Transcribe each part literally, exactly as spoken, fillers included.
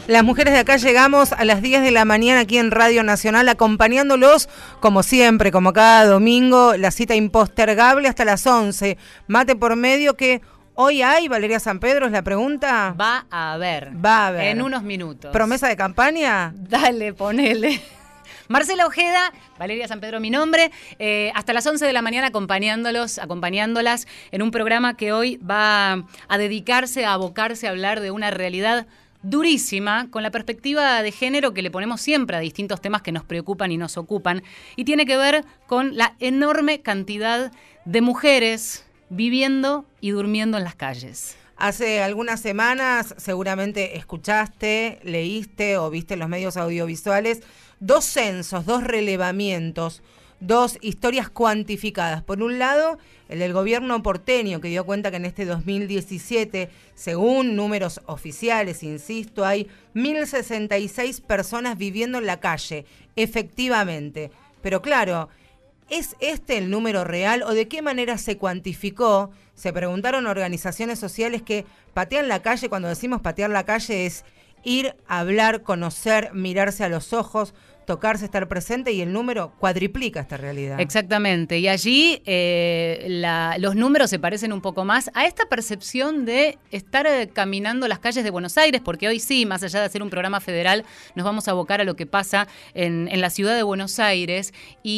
Las mujeres de acá llegamos a las diez de la mañana aquí en Radio Nacional, acompañándolos como siempre, como cada domingo, la cita impostergable hasta las once. Mate por medio que hoy hay, Valeria San Pedro, es la pregunta. Va a haber. Va a haber. En unos minutos. ¿Promesa de campaña? Dale, ponele. Marcela Ojeda, Valeria San Pedro mi nombre, eh, hasta las once de la mañana acompañándolos, acompañándolas en un programa que hoy va a dedicarse, a abocarse a hablar de una realidad durísima, con la perspectiva de género que le ponemos siempre a distintos temas que nos preocupan y nos ocupan, y tiene que ver con la enorme cantidad de mujeres viviendo y durmiendo en las calles. Hace algunas semanas seguramente escuchaste, leíste o viste en los medios audiovisuales dos censos, dos relevamientos, dos historias cuantificadas. Por un lado, el del gobierno porteño, que dio cuenta que en este dos mil diecisiete, según números oficiales, insisto, hay mil sesenta y seis personas viviendo en la calle, efectivamente. Pero claro, ¿es este el número real o de qué manera se cuantificó? Se preguntaron organizaciones sociales que patean la calle. Cuando decimos patear la calle es ir, hablar, conocer, mirarse a los ojos, tocarse, estar presente, y el número cuadriplica esta realidad. Exactamente, y allí eh, la, los números se parecen un poco más a esta percepción de estar eh, caminando las calles de Buenos Aires, porque hoy sí, más allá de hacer un programa federal, nos vamos a abocar a lo que pasa en, en la ciudad de Buenos Aires,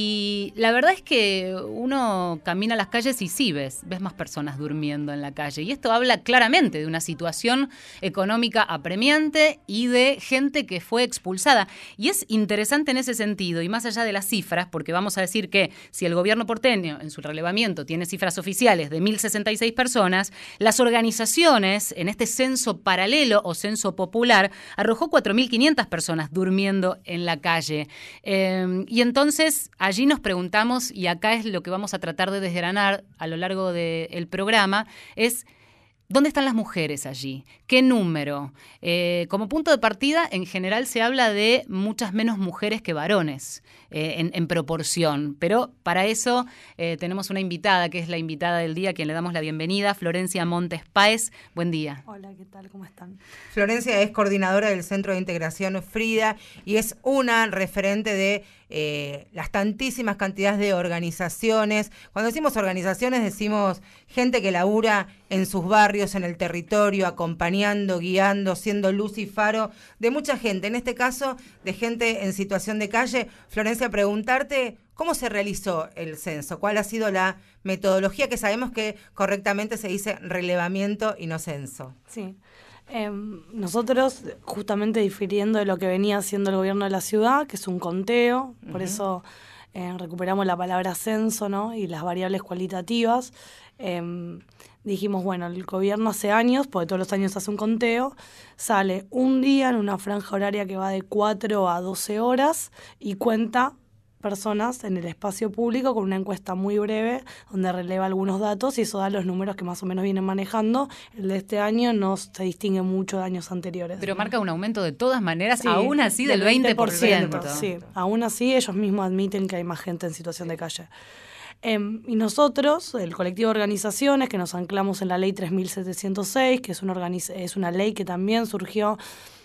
y la verdad es que uno camina las calles y sí ves, ves más personas durmiendo en la calle, y esto habla claramente de una situación económica apremiante y de gente que fue expulsada, y es interesante en ese sentido, y más allá de las cifras, porque vamos a decir que si el gobierno porteño en su relevamiento tiene cifras oficiales de mil sesenta y seis personas, las organizaciones en este censo paralelo o censo popular arrojó cuatro mil quinientas personas durmiendo en la calle. Eh, y entonces allí nos preguntamos, y acá es lo que vamos a tratar de desgranar a lo largo del programa, es ¿dónde están las mujeres allí? ¿Qué número? Eh, como punto de partida, en general se habla de muchas menos mujeres que varones eh, en, en proporción. Pero para eso eh, tenemos una invitada, que es la invitada del día, a quien le damos la bienvenida, Florencia Montes Páez. Buen día. Hola, ¿qué tal? ¿Cómo están? Florencia es coordinadora del Centro de Integración Frida y es una referente de eh, las tantísimas cantidades de organizaciones. Cuando decimos organizaciones, decimos gente que labura en sus barrios, en el territorio, acompañando, guiando, siendo luz y faro de mucha gente, en este caso de gente en situación de calle. Florencia, preguntarte cómo se realizó el censo, cuál ha sido la metodología, que sabemos que correctamente se dice relevamiento y no censo. Sí, eh, nosotros justamente difiriendo de lo que venía haciendo el gobierno de la ciudad, que es un conteo, uh-huh. por eso eh, recuperamos la palabra censo, ¿no? Y las variables cualitativas. Eh, dijimos, bueno, el gobierno hace años, porque todos los años hace un conteo, sale un día en una franja horaria que va de cuatro a doce horas y cuenta personas en el espacio público con una encuesta muy breve donde releva algunos datos y eso da los números que más o menos vienen manejando. El de este año no se distingue mucho de años anteriores. Pero marca un aumento de todas maneras, sí, aún así del veinte por ciento. Sí, aún así ellos mismos admiten que hay más gente en situación de calle. Eh, y nosotros, el colectivo de organizaciones, que nos anclamos en la ley tres mil setecientos seis, que es una, organiz- es una ley que también surgió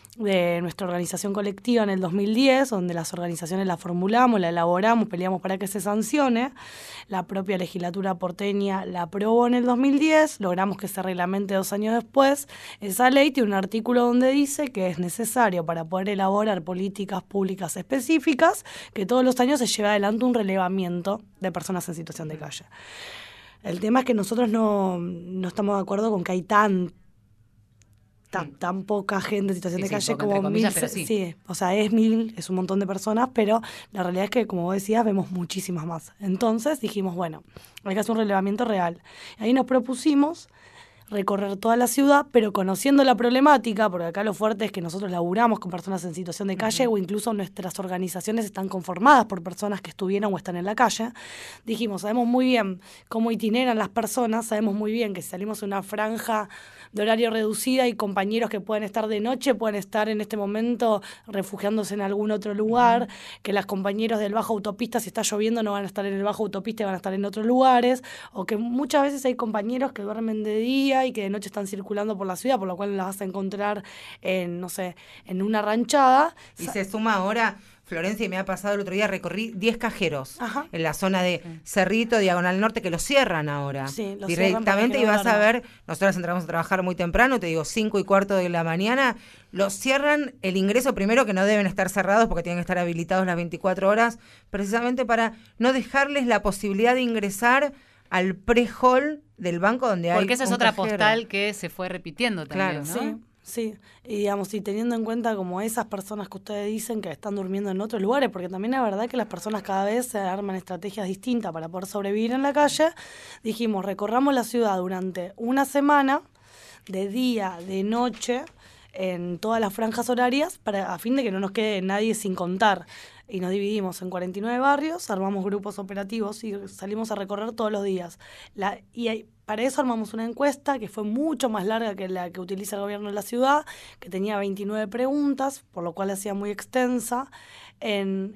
de nuestra organización colectiva en el dos mil diez, donde las organizaciones la formulamos, la elaboramos, peleamos para que se sancione. La propia legislatura porteña la aprobó en el dos mil diez, logramos que se reglamente dos años después. Esa ley tiene un artículo donde dice que es necesario para poder elaborar políticas públicas específicas que todos los años se lleve adelante un relevamiento de personas en situación de calle. El tema es que nosotros no, no estamos de acuerdo con que hay tan Tan, tan poca gente en situación sí, de sí, calle poca, como comillas, mil, pero sí. sí, o sea, es mil, es un montón de personas, pero la realidad es que, como vos decías, vemos muchísimas más. Entonces dijimos, bueno, hay que hacer un relevamiento real. Ahí nos propusimos recorrer toda la ciudad, pero conociendo la problemática, porque acá lo fuerte es que nosotros laburamos con personas en situación de calle, uh-huh. o incluso nuestras organizaciones están conformadas por personas que estuvieron o están en la calle. Dijimos, sabemos muy bien cómo itineran las personas, sabemos muy bien que si salimos en una franja de horario reducido, hay compañeros que pueden estar de noche, pueden estar en este momento refugiándose en algún otro lugar, uh-huh. que los compañeros del bajo autopista, si está lloviendo, no van a estar en el bajo autopista y van a estar en otros lugares, o que muchas veces hay compañeros que duermen de día y que de noche están circulando por la ciudad, por lo cual las vas a encontrar en, no sé, en una ranchada. Y se suma ahora... Florencia, y me ha pasado el otro día, recorrí diez cajeros Ajá. en la zona de Cerrito, Diagonal Norte, que los cierran ahora. Sí, los directamente, y vas a ver, nosotros entramos a trabajar muy temprano, te digo, cinco y cuarto de la mañana, los cierran el ingreso, primero que no deben estar cerrados porque tienen que estar habilitados las veinticuatro horas, precisamente para no dejarles la posibilidad de ingresar al pre-hall del banco donde hay Porque esa es un otra cajero. Postal que se fue repitiendo también, claro, ¿no? Sí. Sí, y digamos, y teniendo en cuenta como esas personas que ustedes dicen que están durmiendo en otros lugares, porque también es verdad que las personas cada vez se arman estrategias distintas para poder sobrevivir en la calle, dijimos, recorramos la ciudad durante una semana, de día, de noche, en todas las franjas horarias, para a fin de que no nos quede nadie sin contar. Y nos dividimos en cuarenta y nueve barrios, armamos grupos operativos y salimos a recorrer todos los días. La, y hay, para eso armamos una encuesta que fue mucho más larga que la que utiliza el gobierno de la ciudad, que tenía veintinueve preguntas, por lo cual hacía muy extensa, en,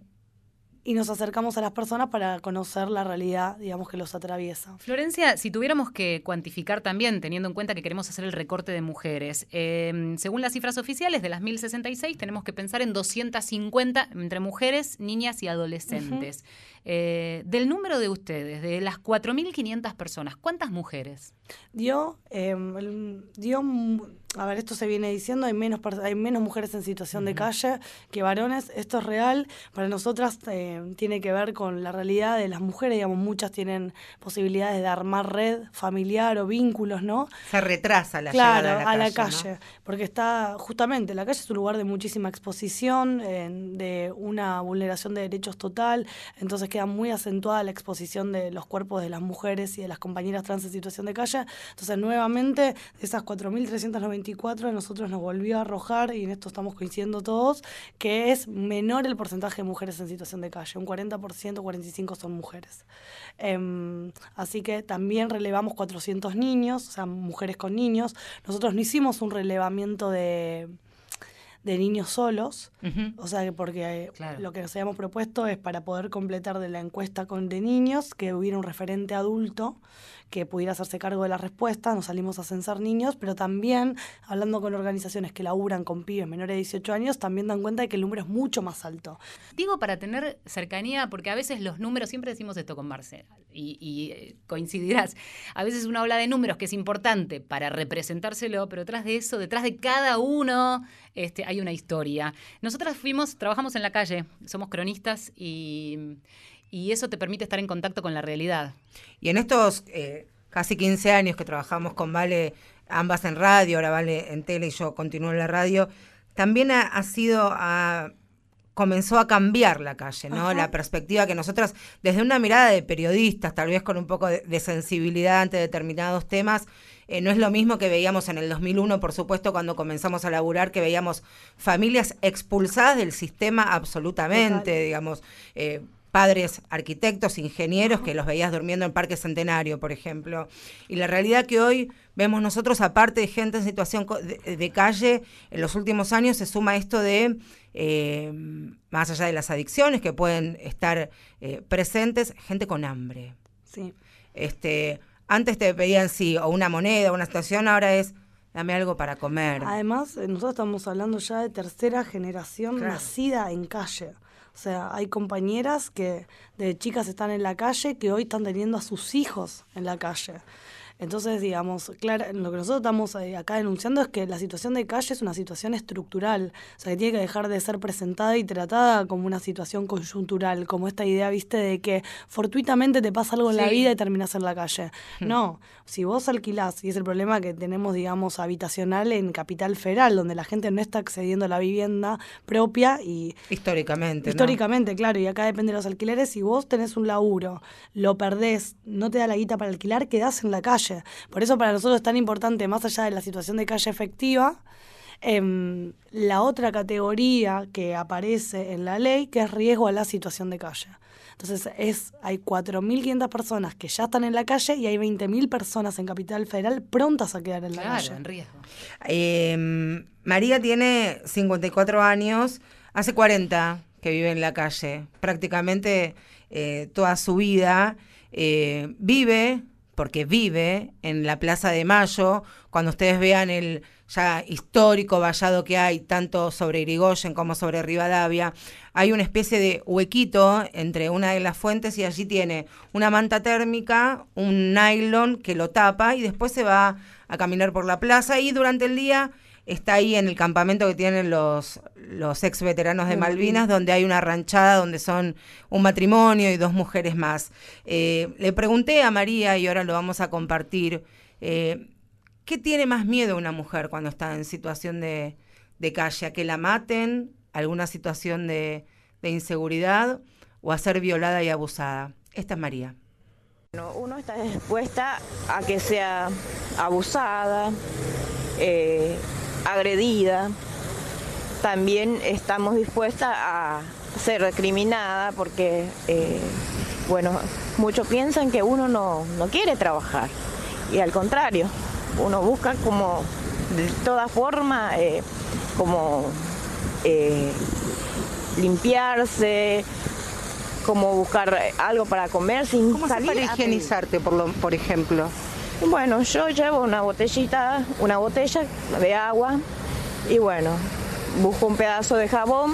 y nos acercamos a las personas para conocer la realidad, digamos, que los atraviesa. Florencia, si tuviéramos que cuantificar también, teniendo en cuenta que queremos hacer el recorte de mujeres, eh, según las cifras oficiales, de las mil sesenta y seis, tenemos que pensar en doscientas cincuenta entre mujeres, niñas y adolescentes. Uh-huh. Eh, del número de ustedes, de las cuatro mil quinientas personas, ¿cuántas mujeres? Dio, eh, dio, a ver, esto se viene diciendo, hay menos hay menos mujeres en situación uh-huh. de calle que varones. Esto es real. Para nosotras eh, tiene que ver con la realidad de las mujeres, digamos, muchas tienen posibilidades de armar red familiar o vínculos, ¿no? Se retrasa la claro, llegada a la a calle, la calle, ¿no? Porque está, justamente, la calle es un lugar de muchísima exposición, eh, de una vulneración de derechos total, entonces queda muy acentuada la exposición de los cuerpos de las mujeres y de las compañeras trans en situación de calle. Entonces, nuevamente, de esas cuatro mil trescientos noventa y cuatro, nosotros nos volvió a arrojar, y en esto estamos coincidiendo todos, que es menor el porcentaje de mujeres en situación de calle. Un cuarenta por ciento, cuarenta y cinco por ciento son mujeres. Eh, así que también relevamos cuatrocientos niños, o sea, mujeres con niños. Nosotros no hicimos un relevamiento de... de niños solos, uh-huh. o sea, que porque claro. lo que nos habíamos propuesto es para poder completar de la encuesta con de niños, que hubiera un referente adulto que pudiera hacerse cargo de la respuesta. Nos salimos a censar niños, pero también, hablando con organizaciones que laburan con pibes menores de dieciocho años, también dan cuenta de que el número es mucho más alto. Digo, para tener cercanía, porque a veces los números, siempre decimos esto con Marcela, y, y eh, coincidirás, a veces uno habla de números que es importante para representárselo, pero detrás de eso, detrás de cada uno, este, hay una historia. Nosotras fuimos, trabajamos en la calle, somos cronistas y... y eso te permite estar en contacto con la realidad. Y en estos eh, casi quince años que trabajamos con Vale, ambas en radio, ahora Vale en tele y yo continúo en la radio, también ha, ha sido, a, comenzó a cambiar la calle, ¿no? Ajá. La perspectiva que nosotras, desde una mirada de periodistas, tal vez con un poco de, de sensibilidad ante determinados temas, eh, no es lo mismo que veíamos en el dos mil uno, por supuesto, cuando comenzamos a laburar, que veíamos familias expulsadas del sistema absolutamente, Total. digamos, eh, padres arquitectos, ingenieros, que los veías durmiendo en Parque Centenario, por ejemplo. Y la realidad que hoy vemos nosotros, aparte de gente en situación de, de calle, en los últimos años se suma esto de, eh, más allá de las adicciones que pueden estar eh, presentes, gente con hambre. Sí. Este, antes te pedían sí, o una moneda, o una situación, ahora es dame algo para comer. Además, nosotros estamos hablando ya de tercera generación claro. nacida en calle. O sea, hay compañeras que de chicas están en la calle que hoy están teniendo a sus hijos en la calle. Entonces, digamos, claro, lo que nosotros estamos acá denunciando es que la situación de calle es una situación estructural, o sea, que tiene que dejar de ser presentada y tratada como una situación coyuntural, como esta idea, viste, de que fortuitamente te pasa algo en sí. la vida y terminás en la calle. No, si vos alquilás, y es el problema que tenemos, digamos, habitacional en Capital Federal, donde la gente no está accediendo a la vivienda propia y... Históricamente, Históricamente, ¿no? Claro, y acá depende de los alquileres. Si vos tenés un laburo, lo perdés, no te da la guita para alquilar, quedás en la calle. Por eso para nosotros es tan importante, más allá de la situación de calle efectiva, Eh, la otra categoría que aparece en la ley, que es riesgo a la situación de calle. Entonces es hay cuatro mil quinientas personas que ya están en la calle y hay veinte mil personas en Capital Federal prontas a quedar en la Claro, calle. en riesgo. Eh, María tiene cincuenta y cuatro años, hace cuarenta que vive en la calle, prácticamente eh, toda su vida. Eh, vive, porque vive en la Plaza de Mayo. Cuando ustedes vean el ya histórico vallado que hay, tanto sobre Irigoyen como sobre Rivadavia, hay una especie de huequito entre una de las fuentes y allí tiene una manta térmica, un nylon que lo tapa y después se va a caminar por la plaza y durante el día está ahí en el campamento que tienen los, los ex veteranos de Malvinas, donde hay una ranchada donde son un matrimonio y dos mujeres más. Eh, le pregunté a María, y ahora lo vamos a compartir, eh, ¿qué tiene más miedo una mujer cuando está en situación de, de calle? ¿A que la maten? ¿Alguna situación de, de inseguridad? ¿O a ser violada y abusada? Esta es María. Bueno, uno está dispuesta a que sea abusada, eh, agredida. También estamos dispuestas a ser recriminada porque, eh, bueno, muchos piensan que uno no, no quiere trabajar y al contrario, uno busca como de toda forma, eh, como eh, limpiarse, como buscar algo para comer sin ¿Cómo salir se para a higienizarte, por, lo, por ejemplo? Bueno, yo llevo una botellita, una botella de agua y bueno, busco un pedazo de jabón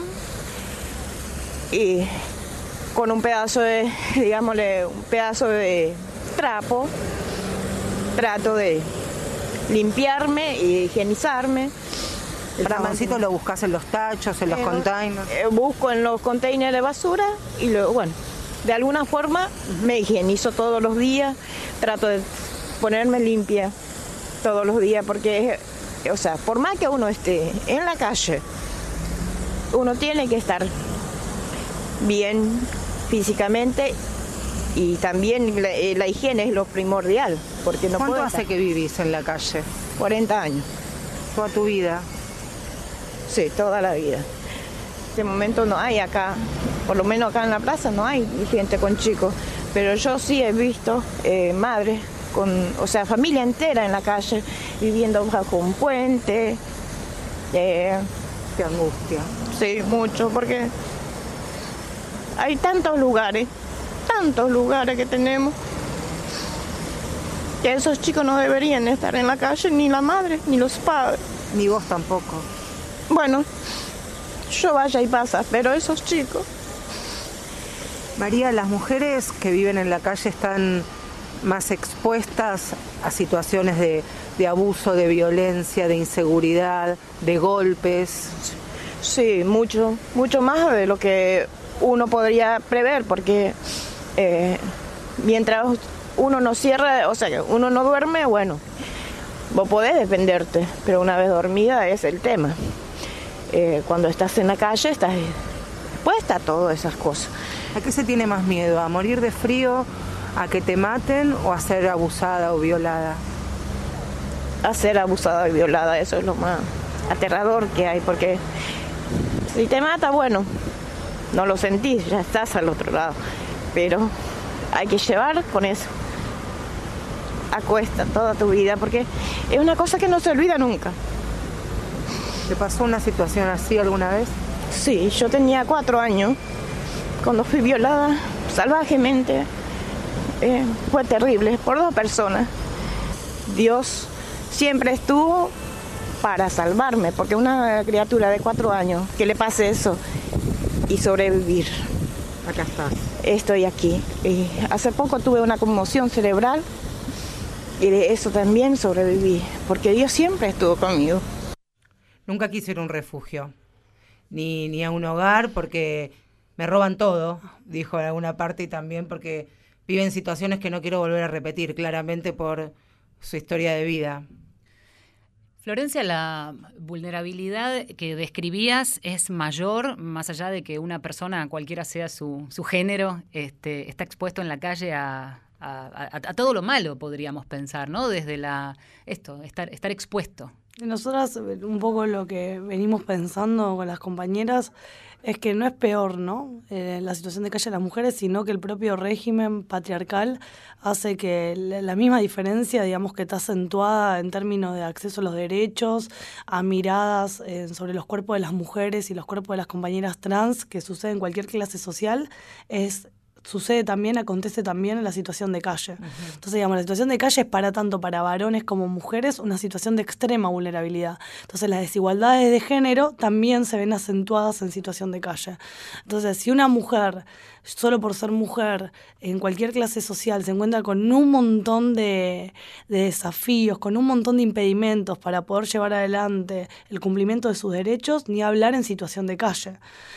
y con un pedazo de, digámosle, un pedazo de trapo, trato de limpiarme y higienizarme. ¿El jaboncito lo buscas en los tachos, en los Eh, containers? eh, busco en los containers de basura y luego, bueno, de alguna forma me higienizo todos los días, trato de ponerme limpia todos los días porque, o sea, por más que uno esté en la calle, uno tiene que estar bien físicamente y también la, la higiene es lo primordial, porque no ¿Cuánto puedo hace estar que vivís en la calle? cuarenta años, ¿Toda tu vida? sí, toda la vida. En este momento no hay acá, por lo menos acá en la plaza no hay gente con chicos, pero yo sí he visto eh, madres con, o sea, familia entera en la calle, viviendo bajo un puente. Eh, Qué angustia. sí, mucho, porque hay tantos lugares, tantos lugares que tenemos, que esos chicos no deberían estar en la calle, ni la madre, ni los padres. Ni vos tampoco. Bueno, yo vaya y pasa, pero esos chicos... María, las mujeres que viven en la calle están más expuestas a situaciones de, de abuso, de violencia, de inseguridad, de golpes. Sí, mucho, mucho más de lo que uno podría prever, porque eh, mientras uno no cierra, o sea, uno no duerme, bueno, vos podés defenderte, pero una vez dormida es el tema. Eh, cuando estás en la calle, estás expuesta a todas esas cosas. ¿A qué se tiene más miedo? ¿A morir de frío? ¿A que te maten o a ser abusada o violada? A ser abusada y violada, eso es lo más aterrador que hay, porque si te mata, bueno, no lo sentís, ya estás al otro lado, pero hay que llevar con eso a cuesta toda tu vida, porque es una cosa que no se olvida nunca. ¿Te pasó una situación así alguna vez? Sí, yo tenía cuatro años cuando fui violada salvajemente. Eh, fue terrible por dos personas. Dios siempre estuvo para salvarme, porque una criatura de cuatro años que le pase eso y sobrevivir. Acá estás. Estoy aquí. Y hace poco tuve una conmoción cerebral y de eso también sobreviví, porque Dios siempre estuvo conmigo. Nunca quise ir a un refugio, ni, ni a un hogar, porque me roban todo, dijo en alguna parte, y también porque vive en situaciones que no quiero volver a repetir, claramente por su historia de vida. Florencia, la vulnerabilidad que describías es mayor, más allá de que una persona, cualquiera sea su, su género, este, está expuesto en la calle a, a, a, a todo lo malo, podríamos pensar, ¿no? Desde la esto, estar, estar expuesto Nosotras, un poco lo que venimos pensando con las compañeras es que no es peor, ¿no? Eh, la situación de calle de las mujeres, sino que el propio régimen patriarcal hace que la misma diferencia, digamos, que está acentuada en términos de acceso a los derechos, a miradas eh, sobre los cuerpos de las mujeres y los cuerpos de las compañeras trans, que sucede en cualquier clase social, es sucede también, acontece también en la situación de calle. Uh-huh. Entonces, digamos, la situación de calle es para tanto para varones como mujeres una situación de extrema vulnerabilidad. Entonces, las desigualdades de género también se ven acentuadas en situación de calle. Entonces, si una mujer, solo por ser mujer, en cualquier clase social, se encuentra con un montón de, de desafíos, con un montón de impedimentos para poder llevar adelante el cumplimiento de sus derechos, ni hablar en situación de calle.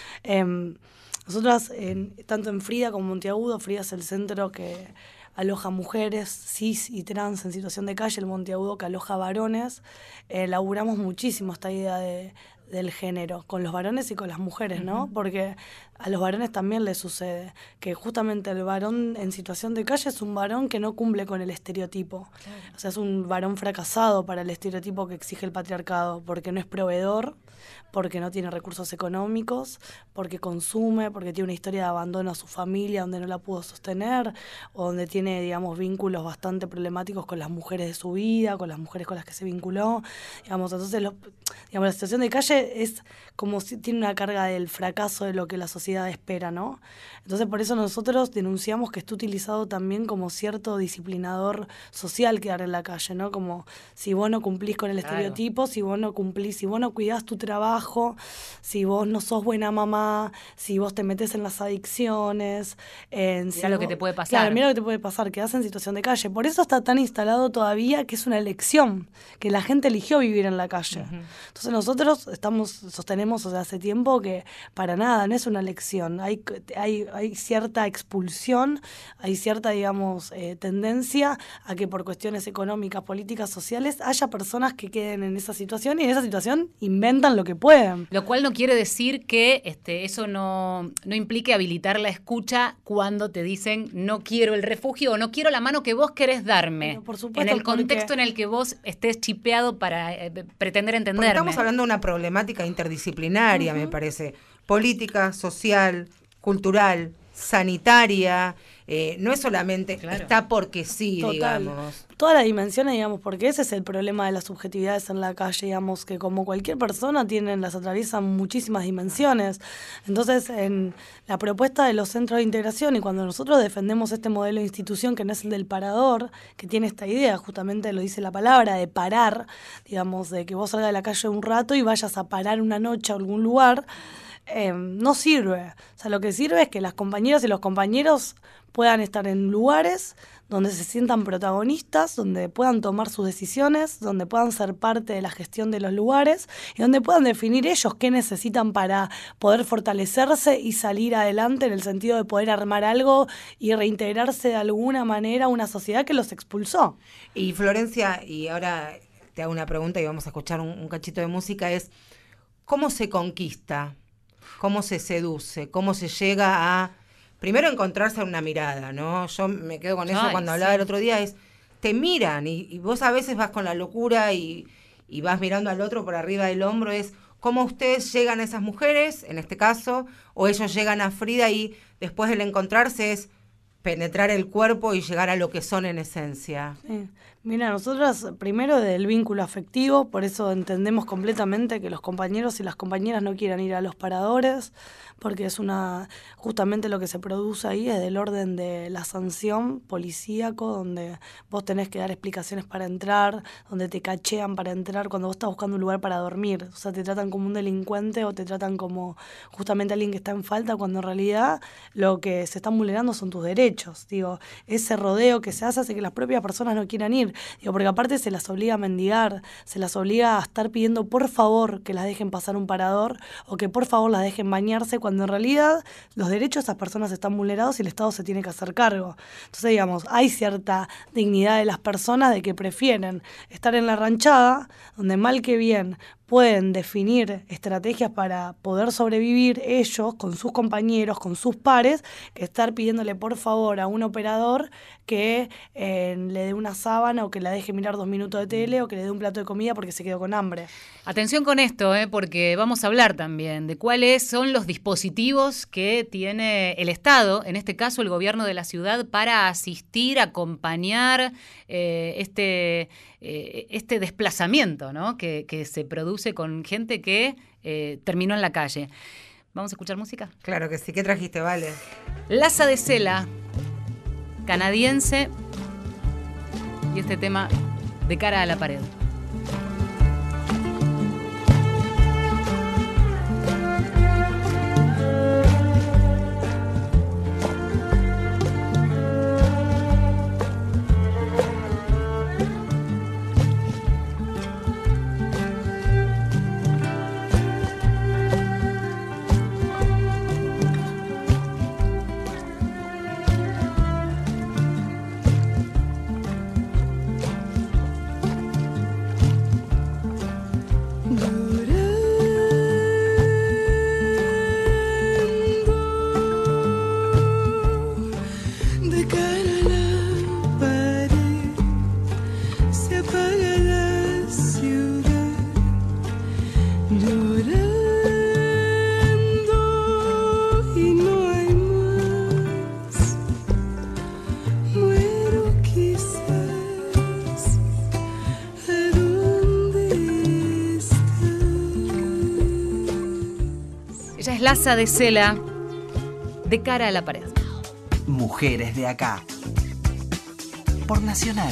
Eh, Nosotras, en, tanto en Frida como en Monteagudo, Frida es el centro que aloja mujeres cis y trans en situación de calle, el Monteagudo que aloja varones, eh, laburamos muchísimo esta idea de, del género, con los varones y con las mujeres, ¿no? Uh-huh. Porque a los varones también les sucede que justamente el varón en situación de calle es un varón que no cumple con el estereotipo. Claro. O sea, es un varón fracasado para el estereotipo que exige el patriarcado, porque no es proveedor, porque no tiene recursos económicos, porque consume, porque tiene una historia de abandono a su familia donde no la pudo sostener, o donde tiene, digamos, vínculos bastante problemáticos con las mujeres de su vida, con las mujeres con las que se vinculó. Digamos, entonces, lo, digamos, la situación de calle es como si tiene una carga del fracaso de lo que la sociedad espera, ¿no? Entonces, por eso nosotros denunciamos que está utilizado también como cierto disciplinador social quedar en la calle, ¿no? Como si vos no cumplís con el claro. estereotipo, si vos no cumplís, si vos no cuidás tu trabajo, si vos no sos buena mamá, si vos te metés en las adicciones. En si mira lo vos, que te puede pasar. Claro, mira lo que te puede pasar, quedás en situación de calle. Por eso está tan instalado todavía que es una elección, que la gente eligió vivir en la calle. Uh-huh. Entonces nosotros estamos sostenemos o sea, hace tiempo que para nada, no es una elección. Hay, hay, hay cierta expulsión, hay cierta, digamos, eh, tendencia a que por cuestiones económicas, políticas, sociales, haya personas que queden en esa situación y en esa situación inventan lo que pueden. Lo cual no quiere decir que este, eso no, no implique habilitar la escucha cuando te dicen no quiero el refugio o no quiero la mano que vos querés darme. Pero por supuesto, en el contexto porque... en el que vos estés chipeado para eh, pretender entenderme. Porque estamos hablando de una problemática interdisciplinaria, uh-huh. me parece. Política, social, cultural, sanitaria, eh, no es solamente claro. está porque sí, total. Digamos. Todas las dimensiones, digamos, porque ese es el problema de las subjetividades en la calle, digamos, que como cualquier persona tienen, las atraviesan muchísimas dimensiones. Entonces, en la propuesta de los centros de integración y cuando nosotros defendemos este modelo de institución que no es el del parador, que tiene esta idea, justamente lo dice la palabra, de parar, digamos, de que vos salgas de la calle un rato y vayas a parar una noche a algún lugar, Eh, no sirve. O sea, lo que sirve es que las compañeras y los compañeros puedan estar en lugares donde se sientan protagonistas, donde puedan tomar sus decisiones, donde puedan ser parte de la gestión de los lugares y donde puedan definir ellos qué necesitan para poder fortalecerse y salir adelante en el sentido de poder armar algo y reintegrarse de alguna manera a una sociedad que los expulsó. Y Florencia, y ahora te hago una pregunta y vamos a escuchar un, un cachito de música, es ¿cómo se conquista? ¿Cómo se seduce? ¿Cómo se llega a, primero, encontrarse en una mirada, ¿no? Yo me quedo con eso Ay, cuando sí. hablaba el otro día, es, te miran y, y vos a veces vas con la locura y, y vas mirando al otro por arriba del hombro, es cómo ustedes llegan a esas mujeres, en este caso, o ellos llegan a Frida y después del encontrarse es penetrar el cuerpo y llegar a lo que son en esencia. Sí. Mira, nosotros primero del vínculo afectivo, por eso entendemos completamente que los compañeros y las compañeras no quieran ir a los paradores, porque es una justamente lo que se produce ahí es del orden de la sanción policíaco, donde vos tenés que dar explicaciones para entrar, donde te cachean para entrar, cuando vos estás buscando un lugar para dormir, o sea, te tratan como un delincuente o te tratan como justamente alguien que está en falta, cuando en realidad lo que se están vulnerando son tus derechos. Digo, ese rodeo que se hace hace que las propias personas no quieran ir. Digo, porque aparte se las obliga a mendigar, se las obliga a estar pidiendo por favor que las dejen pasar un parador o que por favor las dejen bañarse, cuando en realidad los derechos de esas personas están vulnerados y el Estado se tiene que hacer cargo. Entonces, digamos, hay cierta dignidad de las personas de que prefieren estar en la ranchada, donde mal que bien pueden definir estrategias para poder sobrevivir ellos con sus compañeros, con sus pares, que estar pidiéndole por favor a un operador que eh, le dé una sábana o que la deje mirar dos minutos de tele o que le dé un plato de comida porque se quedó con hambre. Atención con esto, eh, porque vamos a hablar también de cuáles son los dispositivos que tiene el Estado, en este caso el gobierno de la ciudad, para asistir, acompañar eh, este, eh, este desplazamiento, ¿no? que, que se produce con gente que eh, terminó en la calle. ¿Vamos a escuchar música? Claro que sí. ¿Qué trajiste, Vale? Laza de Sela, canadiense, y este tema De cara a la pared. Laza de Sela, De cara a la pared. Mujeres de acá. Por Nacional.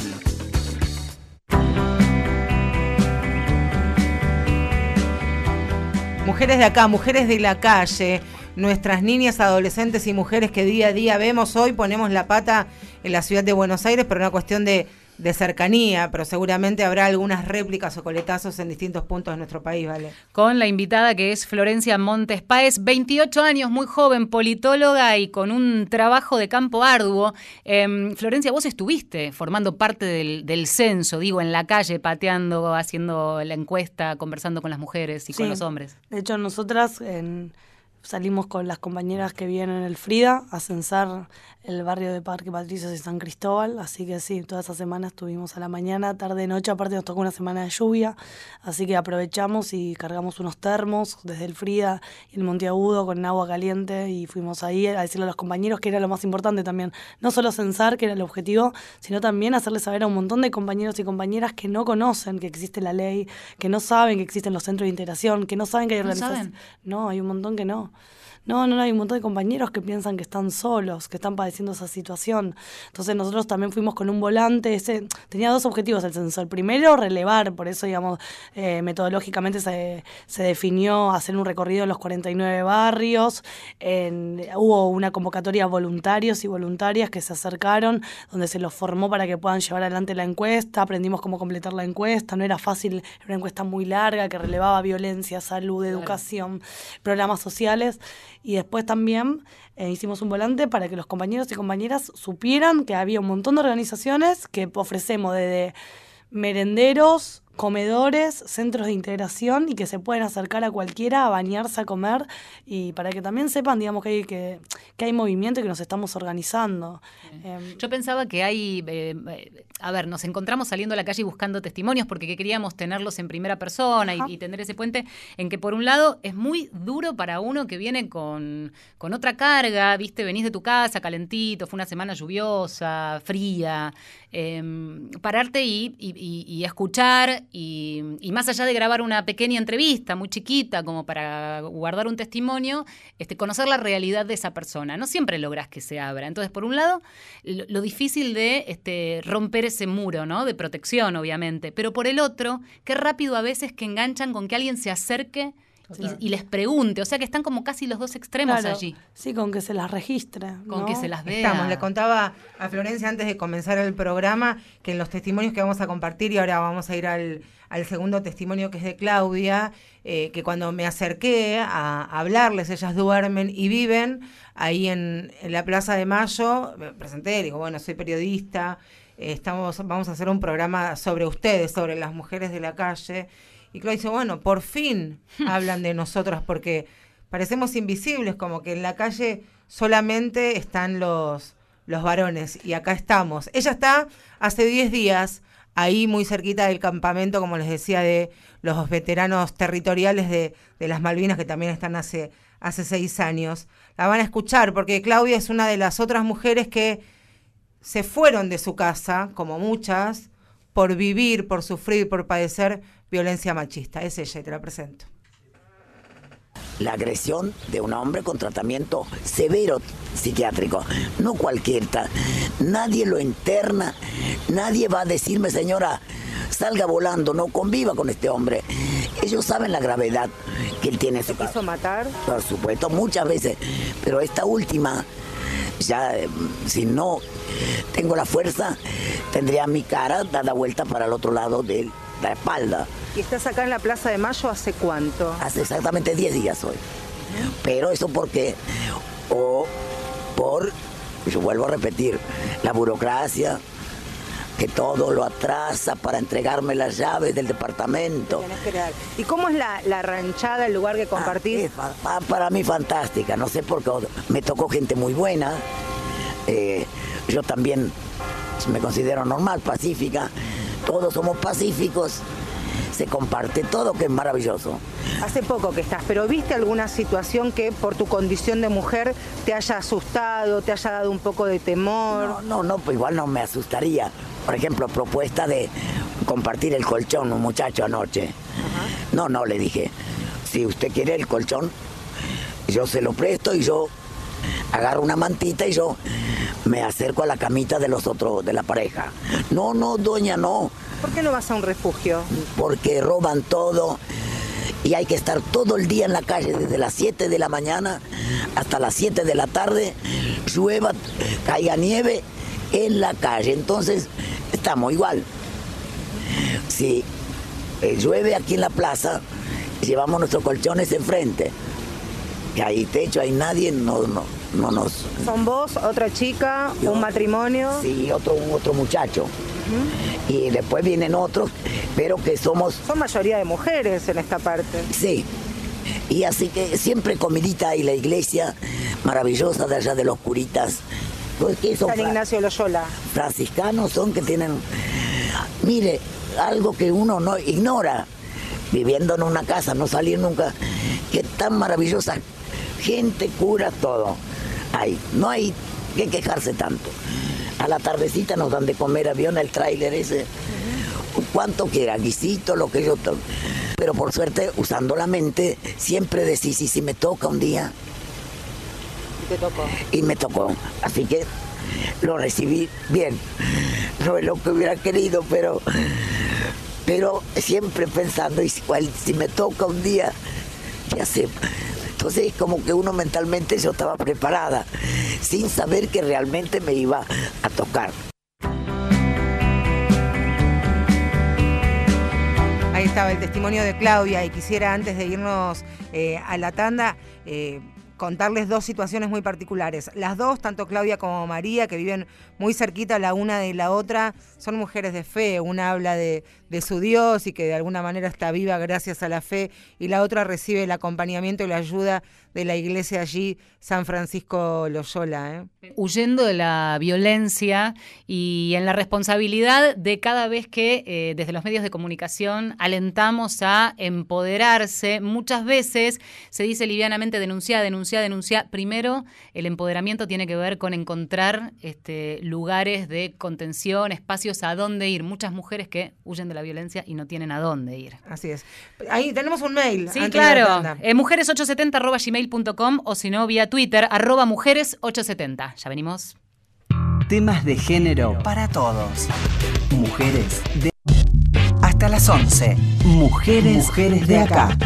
Mujeres de acá, mujeres de la calle, nuestras niñas, adolescentes y mujeres que día a día vemos. Hoy ponemos la pata en la ciudad de Buenos Aires por una cuestión de, de cercanía, pero seguramente habrá algunas réplicas o coletazos en distintos puntos de nuestro país, ¿vale? Con la invitada que es Florencia Montes Páez, veintiocho años, muy joven, politóloga y con un trabajo de campo arduo. Eh, Florencia, vos estuviste formando parte del, del censo, digo, en la calle, pateando, haciendo la encuesta, conversando con las mujeres y Sí. con los hombres. De hecho, nosotras en, salimos con las compañeras que vienen en el Frida a censar el barrio de Parque Patricios y San Cristóbal, así que sí, toda esa semana estuvimos a la mañana, tarde, noche, aparte nos tocó una semana de lluvia, así que aprovechamos y cargamos unos termos desde el Frida y el Monteagudo con agua caliente y fuimos ahí a decirle a los compañeros que era lo más importante también, no solo censar, que era el objetivo, sino también hacerles saber a un montón de compañeros y compañeras que no conocen que existe la ley, que no saben que existen los centros de integración, que no saben que hay ¿No organizaciones. saben? No, hay un montón que no. No, no, no, hay un montón de compañeros que piensan que están solos, que están padeciendo esa situación. Entonces nosotros también fuimos con un volante, ese tenía dos objetivos el censo. El primero, relevar, por eso, digamos, eh, metodológicamente se, se definió hacer un recorrido en los cuarenta y nueve barrios. En, hubo una convocatoria a voluntarios y voluntarias que se acercaron, donde se los formó para que puedan llevar adelante la encuesta. Aprendimos cómo completar la encuesta, no era fácil, era una encuesta muy larga que relevaba violencia, salud, educación, programas sociales. Y después también eh, hicimos un volante para que los compañeros y compañeras supieran que había un montón de organizaciones que ofrecemos desde merenderos, comedores, centros de integración y que se pueden acercar a cualquiera a bañarse, a comer y para que también sepan, digamos, que hay, que, que hay movimiento y que nos estamos organizando. Eh, Yo pensaba que hay, eh, a ver, nos encontramos saliendo a la calle y buscando testimonios porque queríamos tenerlos en primera persona y, y tener ese puente en que por un lado es muy duro para uno que viene con, con otra carga, viste, venís de tu casa calentito, fue una semana lluviosa, fría, eh, pararte y, y, y, y escuchar y, y más allá de grabar una pequeña entrevista muy chiquita como para guardar un testimonio, este, conocer la realidad de esa persona. No siempre lográs que se abra. Entonces, por un lado, lo, lo difícil de este, romper ese muro, ¿no? De protección, obviamente. Pero por el otro, qué rápido a veces que enganchan con que alguien se acerque y, y les pregunte. O sea que están como casi los dos extremos claro, allí. Sí, con que se las registre. Con ¿no? que se las vea. Estamos, le contaba a Florencia antes de comenzar el programa que en los testimonios que vamos a compartir, y ahora vamos a ir al, al segundo testimonio que es de Claudia, eh, que cuando me acerqué a, a hablarles, ellas duermen y viven ahí en, en la Plaza de Mayo, me presenté, digo, bueno, soy periodista, eh, estamos, vamos a hacer un programa sobre ustedes, sobre las mujeres de la calle. Y Claudia dice, bueno, por fin hablan de nosotras porque parecemos invisibles, como que en la calle solamente están los, los varones y acá estamos. Ella está hace diez días ahí muy cerquita del campamento, como les decía, de los veteranos territoriales de, de las Malvinas, que también están hace, hace seis años. La van a escuchar porque Claudia es una de las otras mujeres que se fueron de su casa, como muchas, por vivir, por sufrir, por padecer violencia machista. Es ella y te la presento. La agresión de un hombre con tratamiento severo psiquiátrico, no cualquiera. Nadie lo interna, nadie va a decirme, señora, salga volando, no conviva con este hombre. Ellos saben la gravedad que él tiene. ¿Se quiso matar? Por supuesto, muchas veces, pero esta última, ya si no tengo la fuerza, tendría mi cara dada vuelta para el otro lado de la espalda. ¿Y estás acá en la Plaza de Mayo hace cuánto? Hace exactamente diez días hoy. Pero eso porque, o por, yo vuelvo a repetir, la burocracia, que todo lo atrasa para entregarme las llaves del departamento. ¿Y cómo es la, la ranchada, el lugar que compartís? Ah, es, para mí fantástica, no sé por qué, me tocó gente muy buena, eh, yo también me considero normal, pacífica, todos somos pacíficos. Se comparte todo, que es maravilloso. Hace poco que estás, pero ¿viste alguna situación que por tu condición de mujer te haya asustado, te haya dado un poco de temor? No, no, no, pues igual no me asustaría. Por ejemplo, propuesta de compartir el colchón, un muchacho anoche. Ajá. No, no, le dije, si usted quiere el colchón, yo se lo presto y yo agarro una mantita y yo me acerco a la camita de los otros, de la pareja. No, no, doña, no. ¿Por qué no vas a un refugio? Porque roban todo y hay que estar todo el día en la calle, desde las siete de la mañana hasta las siete de la tarde, llueva, caiga nieve en la calle. Entonces, estamos igual. Si eh, llueve aquí en la plaza, llevamos nuestros colchones enfrente. Que hay techo, hay nadie, no, no, no nos... ¿Son vos, otra chica, Yo, un matrimonio? Sí, otro, otro muchacho. Uh-huh. Y después vienen otros, pero que somos... Son mayoría de mujeres en esta parte. Sí. Y así que siempre comidita hay la iglesia maravillosa de allá de los curitas. Pues, ¿qué son? San Ignacio Loyola. Franciscanos son que tienen... Mire, algo que uno no ignora, viviendo en una casa, no salir nunca, que tan maravillosa gente, cura, todo. Hay, no hay que quejarse tanto. A la tardecita nos dan de comer avión, el tráiler ese, uh-huh. Cuanto quiera, guisito, lo que yo toque. Pero por suerte, usando la mente, siempre decís, y si me toca un día. ¿Y te tocó? Y me tocó. Así que lo recibí bien. No es lo que hubiera querido, pero, pero siempre pensando, y si, si me toca un día, ya sé. Entonces como que uno mentalmente yo estaba preparada, sin saber que realmente me iba a tocar. Ahí estaba el testimonio de Claudia y quisiera antes de irnos eh, a la tanda eh, contarles dos situaciones muy particulares. Las dos, tanto Claudia como María, que viven muy cerquita la una de la otra, son mujeres de fe. Una habla de, de su Dios y que de alguna manera está viva gracias a la fe, y la otra recibe el acompañamiento y la ayuda de la iglesia allí, San Francisco Loyola. ¿eh? Huyendo de la violencia y en la responsabilidad de cada vez que eh, desde los medios de comunicación alentamos a empoderarse. Muchas veces se dice livianamente denunciar, denunciar, denunciar. Primero, el empoderamiento tiene que ver con encontrar este, lugares de contención, espacios a dónde ir. Muchas mujeres que huyen de la violencia y no tienen a dónde ir. Así es. Ahí tenemos un mail. Sí, claro. Eh, mujeres ochocientos setenta arroba gmail punto com o si no vía Twitter arroba mujeres ochocientos setenta. Ya venimos. Temas de género para todos. Mujeres de... Hasta las once. Mujeres, Mujeres de acá.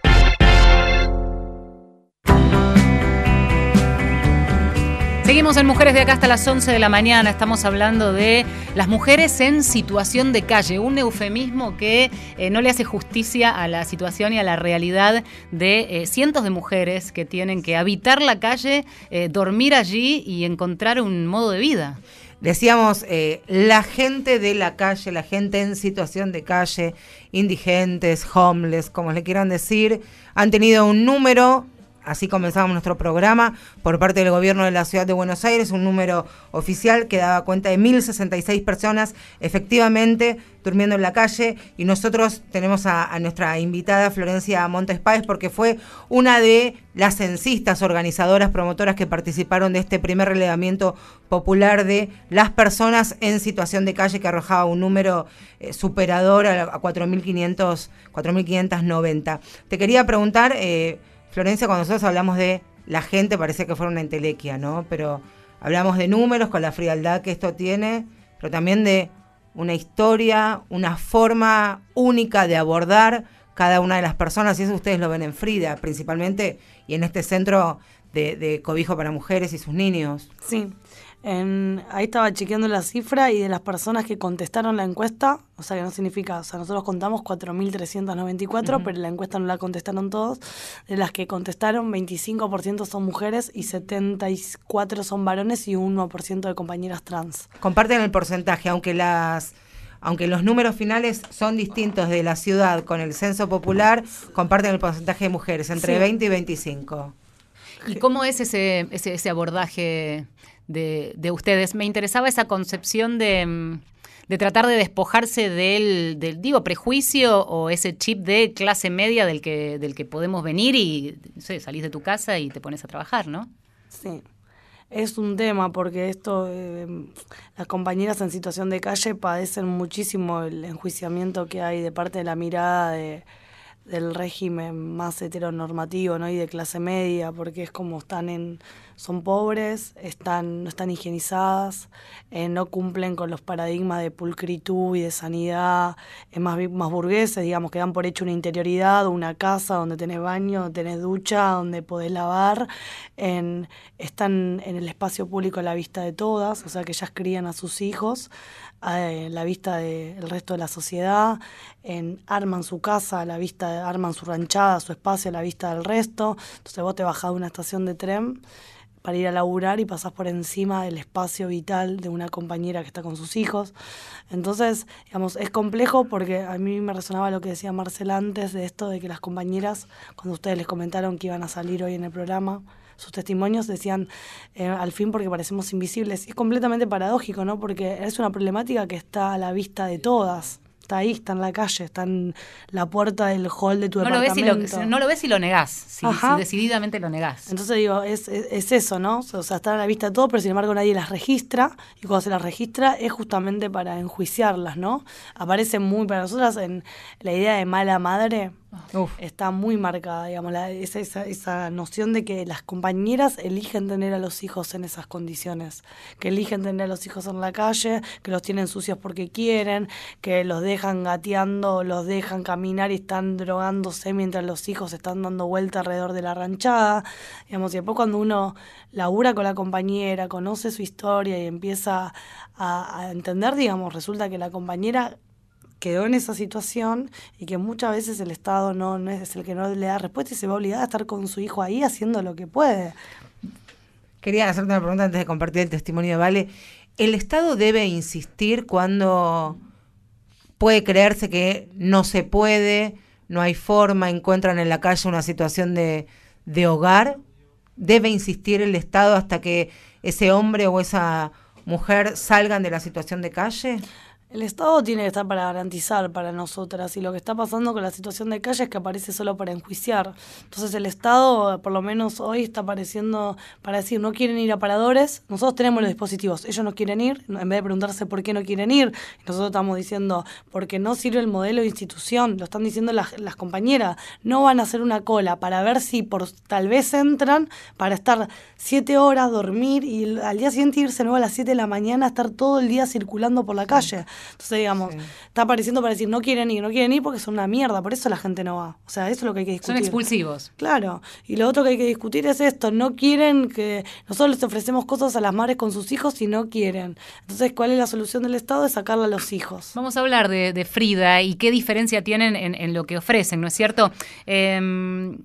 Seguimos en Mujeres de acá hasta las once de la mañana. Estamos hablando de las mujeres en situación de calle, un eufemismo que eh, no le hace justicia a la situación y a la realidad de eh, cientos de mujeres que tienen que habitar la calle, eh, dormir allí y encontrar un modo de vida. decíamos, eh, la gente de la calle, la gente en situación de calle, indigentes, homeless, como le quieran decir, han tenido un número, así comenzamos nuestro programa, por parte del gobierno de la Ciudad de Buenos Aires, un número oficial que daba cuenta de mil sesenta y seis personas efectivamente durmiendo en la calle, y nosotros tenemos a, a nuestra invitada Florencia Montes Páez, porque fue una de las censistas, organizadoras, promotoras que participaron de este primer relevamiento popular de las personas en situación de calle, que arrojaba un número eh, superador a, a cuatro mil quinientos noventa. Te quería preguntar, eh, Florencia, cuando nosotros hablamos de la gente, parece que fuera una entelequia, ¿no? Pero hablamos de números con la frialdad que esto tiene, pero también de una historia, una forma única de abordar cada una de las personas, y eso ustedes lo ven en Frida, principalmente, y en este centro de, de cobijo para mujeres y sus niños. Sí. En, ahí estaba chequeando la cifra, y de las personas que contestaron la encuesta, o sea que no significa, o sea, nosotros contamos cuatro mil trescientos noventa y cuatro, uh-huh. pero la encuesta no la contestaron todos. De las que contestaron, veinticinco por ciento son mujeres y setenta y cuatro por ciento son varones y uno por ciento de compañeras trans. Comparten el porcentaje, aunque las... Aunque los números finales son distintos de la ciudad con el censo popular, comparten el porcentaje de mujeres, entre sí. veinte y veinticinco. ¿Y cómo es ese, ese, ese abordaje de, de ustedes? Me interesaba esa concepción de, de tratar de despojarse del, del, digo, prejuicio o ese chip de clase media del que, del que podemos venir y, no sé, salís de tu casa y te pones a trabajar, ¿no? Sí. Es un tema porque esto, eh, las compañeras en situación de calle padecen muchísimo el enjuiciamiento que hay de parte de la mirada de, del régimen más heteronormativo, ¿no? Y de clase media, porque es como están en, son pobres, están, no están higienizadas, eh, no cumplen con los paradigmas de pulcritud y de sanidad, eh, más, más burgueses, digamos, que dan por hecho una interioridad, una casa donde tenés baño, donde tenés ducha, donde podés lavar, en, están en el espacio público a la vista de todas, o sea que ellas crían a sus hijos a la vista del resto de la sociedad, en, arman su casa a la vista, de, arman su ranchada, su espacio a la vista del resto. Entonces vos te bajás de una estación de tren para ir a laburar y pasás por encima del espacio vital de una compañera que está con sus hijos. Entonces, digamos, es complejo porque a mí me resonaba lo que decía Marcela antes de esto de que las compañeras, cuando ustedes les comentaron que iban a salir hoy en el programa, sus testimonios decían, eh, al fin porque parecemos invisibles. Es completamente paradójico, ¿no? Porque es una problemática que está a la vista de todas. Está ahí, está en la calle, está en la puerta del hall de tu no departamento. Lo ves y lo, no lo ves y lo negás, si, si decididamente lo negás. Entonces digo, es, es, es eso, ¿no? O sea, está a la vista de todo, pero sin embargo nadie las registra, y cuando se las registra es justamente para enjuiciarlas, ¿no? Aparece muy, para nosotras, en la idea de mala madre, Uf. está muy marcada, digamos, la, esa, esa, esa noción de que las compañeras eligen tener a los hijos en esas condiciones, que eligen tener a los hijos en la calle, que los tienen sucios porque quieren, que los dejan gateando, los dejan caminar y están drogándose mientras los hijos están dando vuelta alrededor de la ranchada, digamos, y después cuando uno labura con la compañera, conoce su historia y empieza a, a entender, digamos, resulta que la compañera quedó en esa situación y que muchas veces el Estado no, no es el que no le da respuesta y se va obligada a estar con su hijo ahí haciendo lo que puede. Quería hacerte una pregunta antes de compartir el testimonio de Vale. ¿El Estado debe insistir cuando puede creerse que no se puede, no hay forma, encuentran en la calle una situación de, de hogar? ¿Debe insistir el Estado hasta que ese hombre o esa mujer salgan de la situación de calle? El Estado tiene que estar para garantizar para nosotras, y lo que está pasando con la situación de calle es que aparece solo para enjuiciar. Entonces el Estado, por lo menos hoy, está apareciendo para decir, no quieren ir a paradores, nosotros tenemos los dispositivos, ellos no quieren ir, en vez de preguntarse por qué no quieren ir, nosotros estamos diciendo, porque no sirve el modelo de institución, lo están diciendo las, las compañeras, no van a hacer una cola para ver si por tal vez entran, para estar siete horas, dormir, y al día siguiente irse nuevo a las siete de la mañana, estar todo el día circulando por la calle. Entonces, digamos, sí. está apareciendo para decir, no quieren ir, no quieren ir porque son una mierda, por eso la gente no va. O sea, eso es lo que hay que discutir. Son expulsivos. Claro. Y lo otro que hay que discutir es esto, no quieren que... Nosotros les ofrecemos cosas a las madres con sus hijos y no quieren. Entonces, ¿cuál es la solución del Estado? Es sacarle a los hijos. Vamos a hablar de, de Frida y qué diferencia tienen en, en lo que ofrecen, ¿no es cierto? Eh...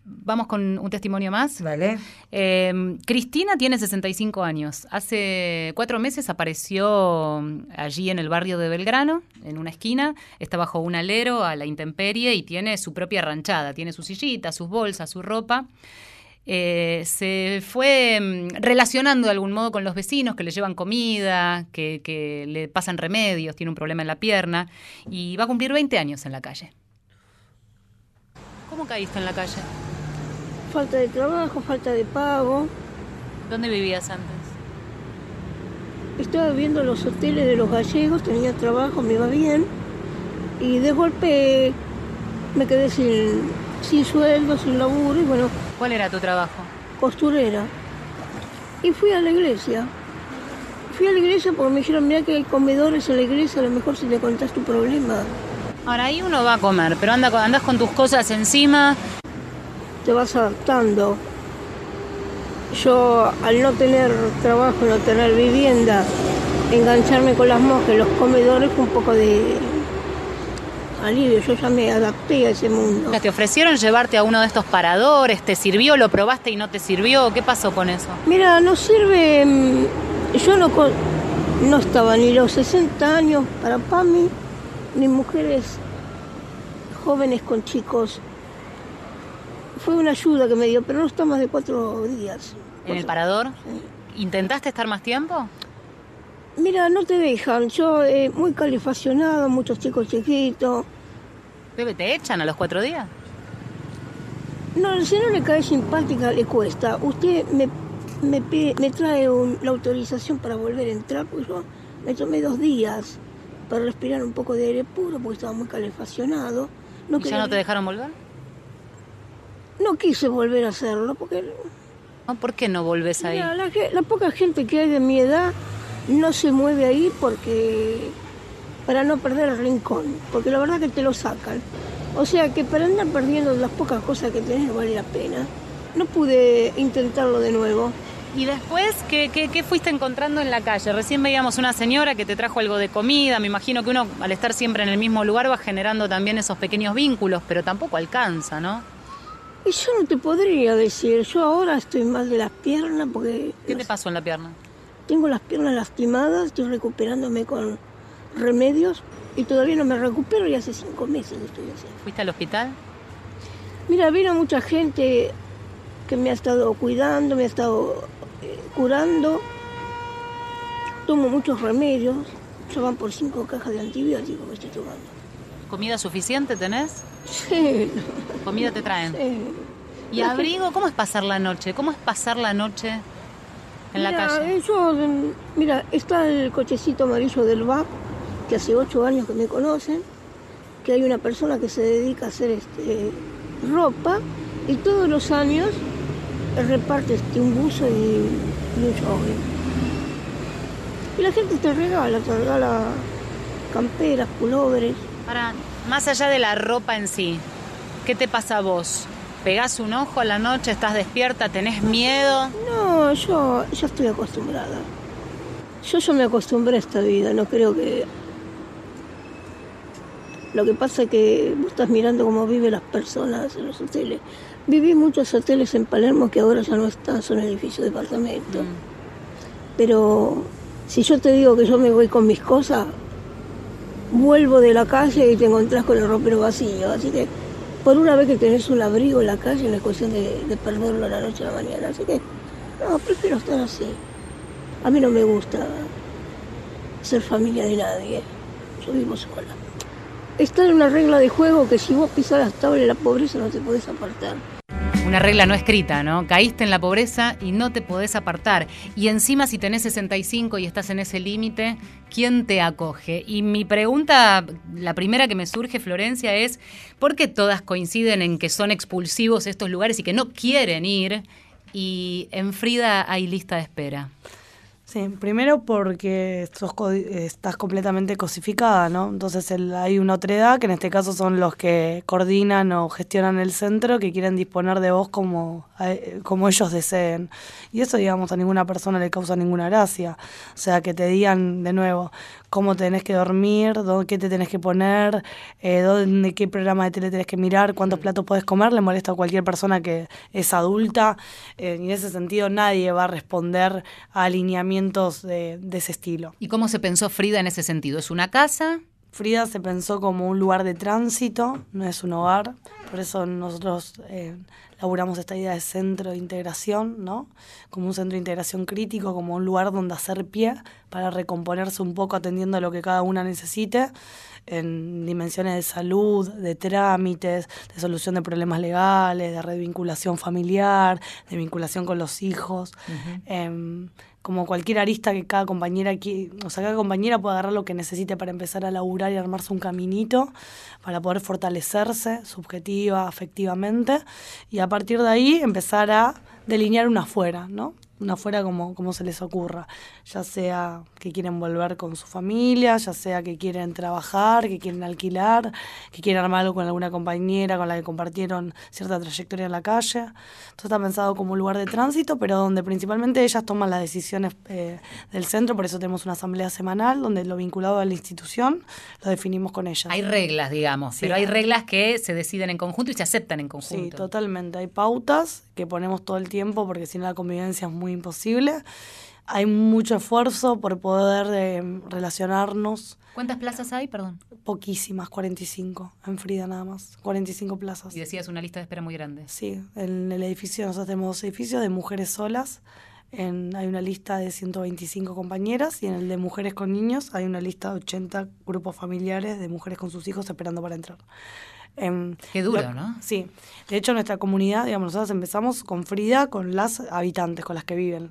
vamos con un testimonio más. Vale. Eh, Cristina tiene sesenta y cinco años. Hace cuatro meses apareció allí en el barrio de Belgrano, en una esquina. Está bajo un alero a la intemperie y tiene su propia ranchada. Tiene su sillita, sus bolsas, su ropa. Eh, se fue mm, relacionando de algún modo con los vecinos que le llevan comida, que, que le pasan remedios, tiene un problema en la pierna y va a cumplir veinte años en la calle. ¿Cómo caíste en la calle? Falta de trabajo, falta de pago. ¿Dónde vivías antes? Estaba viviendo en los hoteles de los gallegos, tenía trabajo, me iba bien. Y de golpe me quedé sin, sin sueldo, sin laburo y bueno... ¿Cuál era tu trabajo? Costurera. Y fui a la iglesia. Fui a la iglesia porque me dijeron, mira que hay comedores en la iglesia, a lo mejor si le contás tu problema. Ahora ahí uno va a comer, pero anda, andás con tus cosas encima. Te vas adaptando. Yo, al no tener trabajo, no tener vivienda, engancharme con las monjas, los comedores, fue un poco de alivio. Yo ya me adapté a ese mundo. ¿Te ofrecieron llevarte a uno de estos paradores? ¿Te sirvió? ¿Lo probaste y no te sirvió? ¿Qué pasó con eso? Mira, no sirve... Yo no, no estaba ni los sesenta años para P A M I, ni mujeres jóvenes con chicos. Fue una ayuda que me dio, pero no está más de cuatro días. ¿En el parador? Sí. ¿Intentaste estar más tiempo? Mira, no te dejan. Yo, eh, muy calefaccionado, muchos chicos chiquitos. ¿Bebe, te echan a los cuatro días? No, si no le cae simpática, le cuesta. Usted me, me, me trae un, la autorización para volver a entrar, porque yo me tomé dos días para respirar un poco de aire puro, porque estaba muy calefaccionado. No ¿Y ya no te dejaron volver? No quise volver a hacerlo, porque... No, ¿por qué no volvés ahí? Mira, la, la poca gente que hay de mi edad no se mueve ahí porque... para no perder el rincón, porque la verdad que te lo sacan. O sea que para andar perdiendo las pocas cosas que tenés no vale la pena. No pude intentarlo de nuevo. ¿Y después qué, qué, qué fuiste encontrando en la calle? Recién veíamos una señora que te trajo algo de comida. Me imagino que uno, al estar siempre en el mismo lugar, va generando también esos pequeños vínculos, pero tampoco alcanza, ¿no? Y yo no te podría decir. Yo ahora estoy mal de las piernas porque... ¿Qué te pasó en la pierna? Tengo las piernas lastimadas, estoy recuperándome con remedios y todavía no me recupero y hace cinco meses estoy así. ¿Fuiste al hospital? Mira, vino mucha gente que me ha estado cuidando, me ha estado eh, curando. Tomo muchos remedios, ya van por cinco cajas de antibióticos que estoy tomando. ¿Comida suficiente tenés? Sí. ¿Comida te traen? Sí. ¿Y abrigo? ¿Cómo es pasar la noche? ¿Cómo es pasar la noche en mira, la calle? Yo, mira, está el cochecito amarillo del V A P, que hace ocho años que me conocen, que hay una persona que se dedica a hacer este, ropa, y todos los años reparte este, un buzo y, y un jogging. Y la gente te regala, te regala camperas, pulóveres. Para, más allá de la ropa en sí, ¿qué te pasa a vos? ¿Pegás un ojo a la noche, estás despierta, tenés miedo? No, yo ya estoy acostumbrada. Yo ya me acostumbré a esta vida, no creo que... Lo que pasa es que vos estás mirando cómo viven las personas en los hoteles. Viví muchos hoteles en Palermo que ahora ya no están, son edificios de departamentos. Mm. Pero si yo te digo que yo me voy con mis cosas, vuelvo de la calle y te encontrás con el ropero vacío. Así que por una vez que tenés un abrigo en la calle, no es cuestión de, de perderlo a la noche a la mañana. Así que no, prefiero estar así. A mí no me gusta ser familia de nadie. Yo vivo sola. Está en una regla de juego que si vos pisás las tablas de la pobreza no te podés apartar. Una regla no escrita, ¿no? Caíste en la pobreza y no te podés apartar. Y encima si tenés sesenta y cinco y estás en ese límite, ¿quién te acoge? Y mi pregunta, la primera que me surge, Florencia, es ¿por qué todas coinciden en que son expulsivos estos lugares y que no quieren ir? Y en Frida hay lista de espera. Sí, primero porque sos co- estás completamente cosificada, ¿no? Entonces el, hay una otredad, que en este caso son los que coordinan o gestionan el centro, que quieren disponer de vos como, eh, como ellos deseen. Y eso, digamos, a ninguna persona le causa ninguna gracia. O sea, que te digan de nuevo cómo tenés que dormir, dónde, qué te tenés que poner, eh, dónde, qué programa de tele tenés que mirar, cuántos platos podés comer, le molesta a cualquier persona que es adulta. Eh, y en ese sentido nadie va a responder a alineamientos de, de ese estilo. ¿Y cómo se pensó Frida en ese sentido? ¿Es una casa? Frida se pensó como un lugar de tránsito, no es un hogar, por eso nosotros eh, laburamos esta idea de centro de integración, ¿no? Como un centro de integración crítico, como un lugar donde hacer pie para recomponerse un poco atendiendo a lo que cada una necesite, en dimensiones de salud, de trámites, de solución de problemas legales, de revinculación familiar, de vinculación con los hijos. Uh-huh. eh, como cualquier arista que cada compañera, o sea, cada compañera puede agarrar lo que necesite para empezar a laburar y armarse un caminito para poder fortalecerse subjetiva, afectivamente, y a partir de ahí empezar a delinear una afuera, ¿no? Una afuera como, como se les ocurra, ya sea que quieren volver con su familia, ya sea que quieren trabajar, que quieren alquilar, que quieren armar algo con alguna compañera con la que compartieron cierta trayectoria en la calle. Entonces está pensado como un lugar de tránsito, pero donde principalmente ellas toman las decisiones eh, del centro, por eso tenemos una asamblea semanal donde lo vinculado a la institución lo definimos con ellas. Hay reglas, digamos, sí, pero hay reglas que se deciden en conjunto y se aceptan en conjunto. Sí, totalmente. Hay pautas que ponemos todo el tiempo porque si no la convivencia es muy imposible. Hay mucho esfuerzo por poder eh, relacionarnos. ¿Cuántas plazas hay, perdón? Poquísimas, cuarenta y cinco, en Frida nada más, cuarenta y cinco plazas. Y decías una lista de espera muy grande. Sí, en el edificio, nosotros tenemos dos edificios de mujeres solas, en, hay una lista de ciento veinticinco compañeras, y en el de mujeres con niños hay una lista de ochenta grupos familiares de mujeres con sus hijos esperando para entrar. Eh, Qué duro, lo, ¿no? Sí. De hecho, nuestra comunidad, digamos, nosotros empezamos con Frida, con las habitantes, con las que viven.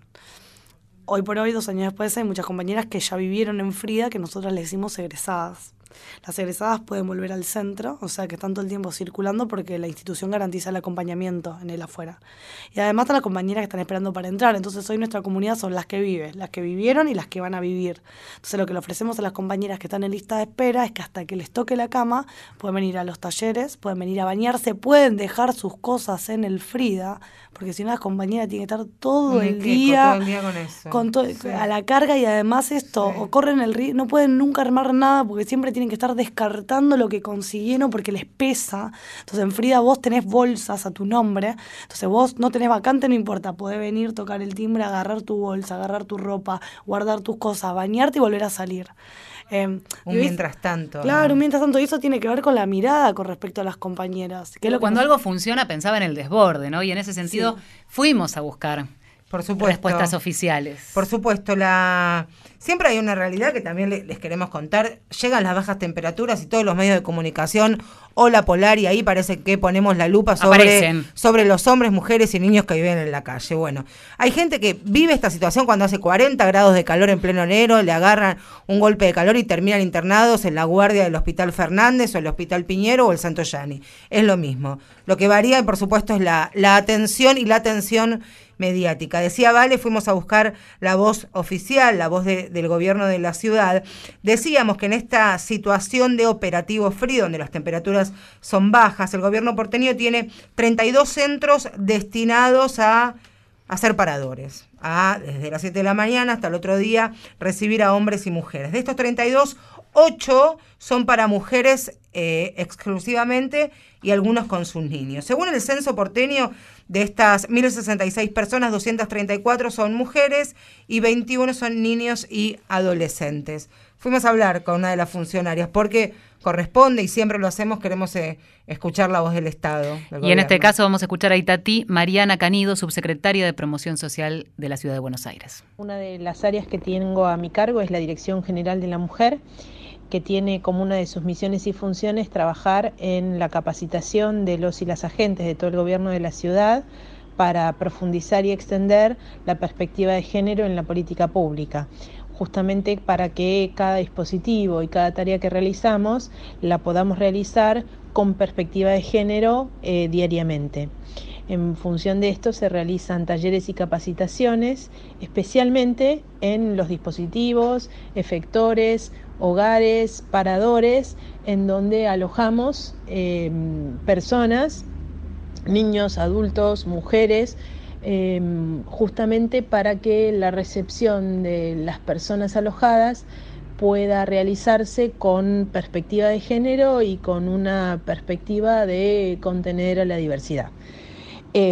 Hoy por hoy, dos años después, hay muchas compañeras que ya vivieron en Frida, que nosotros les decimos egresadas. Las egresadas pueden volver al centro, o sea que están todo el tiempo circulando porque la institución garantiza el acompañamiento en el afuera. Y además están las compañeras que están esperando para entrar, entonces hoy nuestra comunidad son las que viven, las que vivieron y las que van a vivir. Entonces lo que le ofrecemos a las compañeras que están en lista de espera es que hasta que les toque la cama pueden venir a los talleres, pueden venir a bañarse, pueden dejar sus cosas en el Frida, porque si no las compañeras tienen que estar todo el día, todo el día con eso. Con to- sí. a la carga, y además esto, sí. o corren el río, no pueden nunca armar nada porque siempre tienen que estar descartando lo que consiguieron porque les pesa. Entonces en Frida vos tenés bolsas a tu nombre, entonces vos no tenés vacante, no importa, podés venir, tocar el timbre, agarrar tu bolsa, agarrar tu ropa, guardar tus cosas, bañarte y volver a salir. Eh, un mientras tanto. Claro, ¿no? un mientras tanto, y eso tiene que ver con la mirada con respecto a las compañeras. Que es lo que Cuando nos... algo funciona pensaba en el desborde, ¿no? Y en ese sentido sí. fuimos a buscar Por supuesto. respuestas oficiales. Por supuesto, la siempre hay una realidad que también les queremos contar. Llegan las bajas temperaturas y todos los medios de comunicación, Hola Polar, y ahí parece que ponemos la lupa sobre, sobre los hombres, mujeres y niños que viven en la calle. Bueno, hay gente que vive esta situación cuando hace cuarenta grados de calor en pleno enero, le agarran un golpe de calor y terminan internados en la guardia del Hospital Fernández o el Hospital Piñero o el Santo Yani. Es lo mismo. Lo que varía, por supuesto, es la, la atención y la atención mediática. Decía Vale, fuimos a buscar la voz oficial, la voz de, del gobierno de la ciudad. Decíamos que en esta situación de operativo frío, donde las temperaturas son bajas, el gobierno porteño tiene treinta y dos centros destinados a hacer paradores, a desde las siete de la mañana hasta el otro día recibir a hombres y mujeres. De estos treinta y dos, ocho son para mujeres eh, exclusivamente y algunos con sus niños. Según el censo porteño, de estas mil sesenta y seis personas, doscientas treinta y cuatro son mujeres y veintiuno son niños y adolescentes. Fuimos a hablar con una de las funcionarias porque corresponde, y siempre lo hacemos, queremos eh, escuchar la voz del Estado. Del y gobierno. En este caso vamos a escuchar a Itatí Mariana Canido, subsecretaria de Promoción Social de la Ciudad de Buenos Aires. Una de las áreas que tengo a mi cargo es la Dirección General de la Mujer, que tiene como una de sus misiones y funciones trabajar en la capacitación de los y las agentes de todo el gobierno de la ciudad para profundizar y extender la perspectiva de género en la política pública, justamente para que cada dispositivo y cada tarea que realizamos la podamos realizar con perspectiva de género eh, diariamente. En función de esto se realizan talleres y capacitaciones, especialmente en los dispositivos, efectores, hogares, paradores, en donde alojamos eh, personas, niños, adultos, mujeres, eh, justamente para que la recepción de las personas alojadas pueda realizarse con perspectiva de género y con una perspectiva de contener a la diversidad. Eh,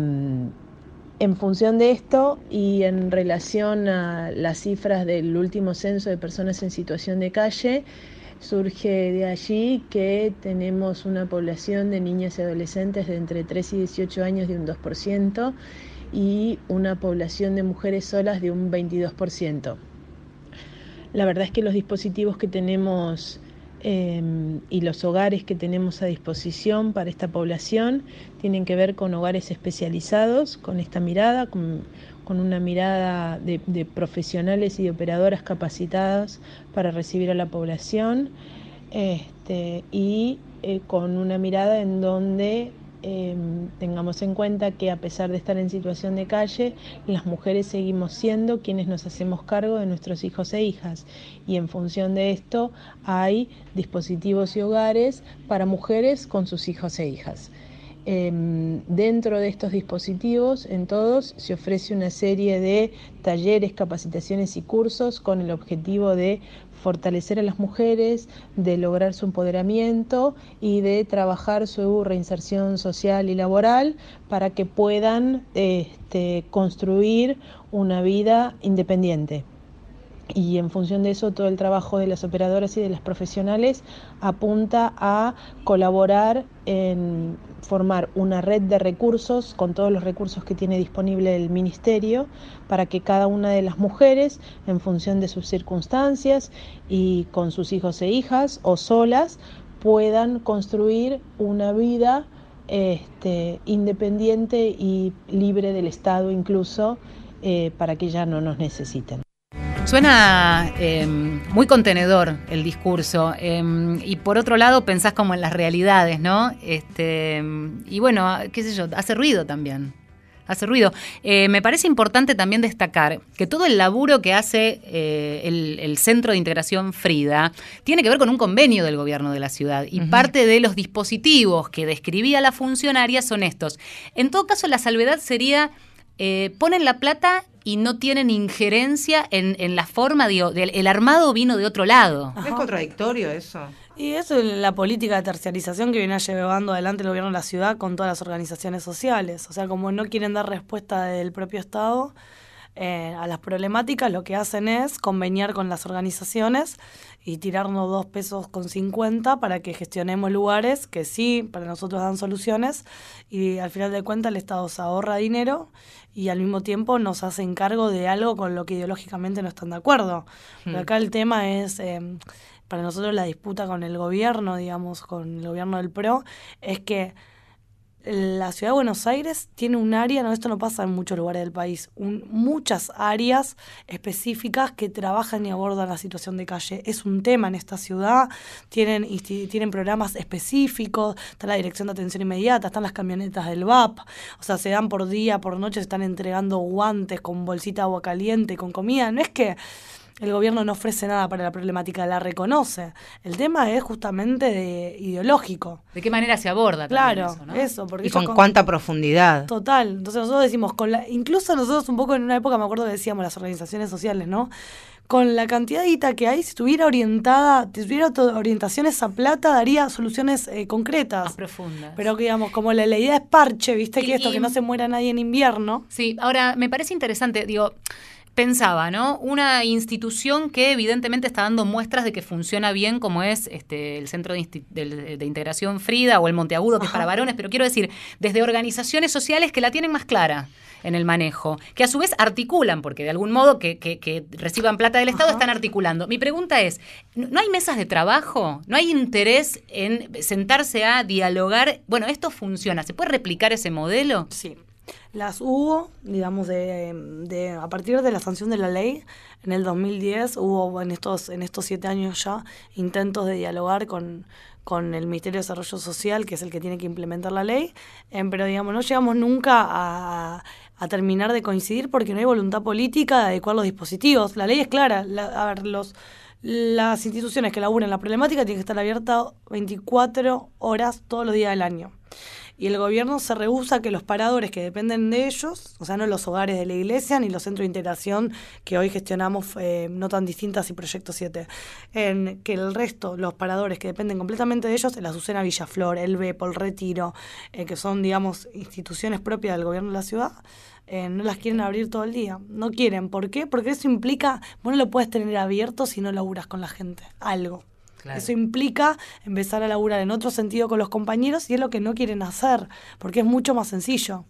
en función de esto y en relación a las cifras del último censo de personas en situación de calle, surge de allí que tenemos una población de niñas y adolescentes de entre tres y dieciocho años de un dos por ciento y una población de mujeres solas de un veintidós por ciento. La verdad es que los dispositivos que tenemos eh, y los hogares que tenemos a disposición para esta población tienen que ver con hogares especializados, con esta mirada, con, con una mirada de, de profesionales y de operadoras capacitadas para recibir a la población, este, y eh, con una mirada en donde Eh, tengamos en cuenta que a pesar de estar en situación de calle, las mujeres seguimos siendo quienes nos hacemos cargo de nuestros hijos e hijas, y en función de esto hay dispositivos y hogares para mujeres con sus hijos e hijas. Eh, dentro de estos dispositivos, en todos, se ofrece una serie de talleres, capacitaciones y cursos con el objetivo de fortalecer a las mujeres, de lograr su empoderamiento y de trabajar su reinserción social y laboral para que puedan este, construir una vida independiente. Y en función de eso, todo el trabajo de las operadoras y de las profesionales apunta a colaborar en formar una red de recursos con todos los recursos que tiene disponible el Ministerio para que cada una de las mujeres, en función de sus circunstancias y con sus hijos e hijas o solas, puedan construir una vida este, independiente y libre del Estado incluso, eh, para que ya no nos necesiten. Suena eh, muy contenedor el discurso, eh, y por otro lado pensás como en las realidades, ¿no? Este, y bueno, qué sé yo, hace ruido también, hace ruido. Eh, me parece importante también destacar que todo el laburo que hace eh, el, el Centro de Integración Frida tiene que ver con un convenio del gobierno de la ciudad, y uh-huh. parte de los dispositivos que describía la funcionaria son estos. En todo caso, la salvedad sería, eh, ponen la plata y no tienen injerencia en, en la forma, digo, del, el armado vino de otro lado. Ajá. Es contradictorio eso. Y eso es la política de terciarización que viene llevando adelante el gobierno de la ciudad con todas las organizaciones sociales. O sea, como no quieren dar respuesta del propio Estado eh, a las problemáticas, lo que hacen es conveniar con las organizaciones y tirarnos dos pesos con cincuenta para que gestionemos lugares que sí, para nosotros dan soluciones, y al final de cuentas el Estado se ahorra dinero y al mismo tiempo nos hacen cargo de algo con lo que ideológicamente no están de acuerdo. Hmm. Pero acá el tema es, eh, para nosotros la disputa con el gobierno, digamos, con el gobierno del P R O, es que la ciudad de Buenos Aires tiene un área, no, esto no pasa en muchos lugares del país, un, muchas áreas específicas que trabajan y abordan la situación de calle. Es un tema en esta ciudad, tienen, tienen programas específicos, está la Dirección de Atención Inmediata, están las camionetas del V A P, o sea, se dan por día, por noche, se están entregando guantes con bolsita de agua caliente, con comida. No es que el gobierno no ofrece nada para la problemática, la reconoce. El tema es justamente de, ideológico. ¿De qué manera se aborda? Claro, eso, ¿no? eso. Porque y con, con cuánta profundidad. Total. Entonces nosotros decimos, con la, incluso nosotros un poco en una época, me acuerdo que decíamos las organizaciones sociales, ¿no? Con la cantidad de guita que hay, si estuviera orientada, si tuviera orientación esa plata, daría soluciones eh, concretas. Más profundas. Pero que, digamos, como la, la idea es parche, ¿viste? Y, que esto, y, que no se muera nadie en invierno. Sí, ahora, me parece interesante, digo... Pensaba, ¿no? Una institución que evidentemente está dando muestras de que funciona bien, como es este el Centro de, Insti- de, de Integración Frida o el Monteagudo, que es para varones, pero quiero decir, desde organizaciones sociales que la tienen más clara en el manejo, que a su vez articulan, porque de algún modo que, que, que reciban plata del Estado, ajá, están articulando. Mi pregunta es, ¿no hay mesas de trabajo? ¿No hay interés en sentarse a dialogar? Bueno, esto funciona, ¿se puede replicar ese modelo? Sí. Las hubo, digamos, de, de a partir de la sanción de la ley, en el dos mil diez hubo en estos en estos siete años ya intentos de dialogar con, con el Ministerio de Desarrollo Social, que es el que tiene que implementar la ley, eh, pero digamos, no llegamos nunca a, a terminar de coincidir porque no hay voluntad política de adecuar los dispositivos. La ley es clara, la, a ver, los... las instituciones que laburan la problemática tienen que estar abiertas veinticuatro horas todos los días del año. Y el gobierno se rehúsa a que los paradores que dependen de ellos, o sea, no los hogares de la iglesia ni los centros de integración que hoy gestionamos, eh, no tan distintas y Proyecto siete, en que el resto, los paradores que dependen completamente de ellos, el Azucena Villaflor, el Bepo, el Retiro, eh, que son, digamos, instituciones propias del gobierno de la ciudad, Eh, no las quieren abrir todo el día. No quieren. ¿Por qué? Porque eso implica, vos no lo puedes tener abierto si no laburas con la gente. Algo. Claro. Eso implica empezar a laburar en otro sentido con los compañeros y es lo que no quieren hacer, porque es mucho más sencillo.